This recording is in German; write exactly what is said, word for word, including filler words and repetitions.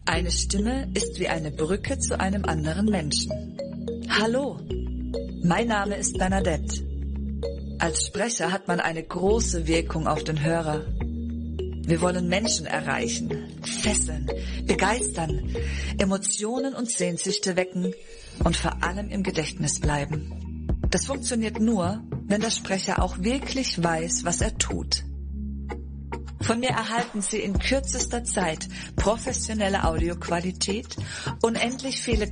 Eine Stimme ist wie eine Brücke zu einem anderen Menschen. Hallo, mein Name ist Bernadette. Als Sprecher hat man eine große Wirkung auf den Hörer. Wir wollen Menschen erreichen, fesseln, begeistern, Emotionen und Sehnsüchte wecken und vor allem im Gedächtnis bleiben. Das funktioniert nur, wenn der Sprecher auch wirklich weiß, was er tut. Von mir erhalten Sie in kürzester Zeit professionelle Audioqualität, unendlich viele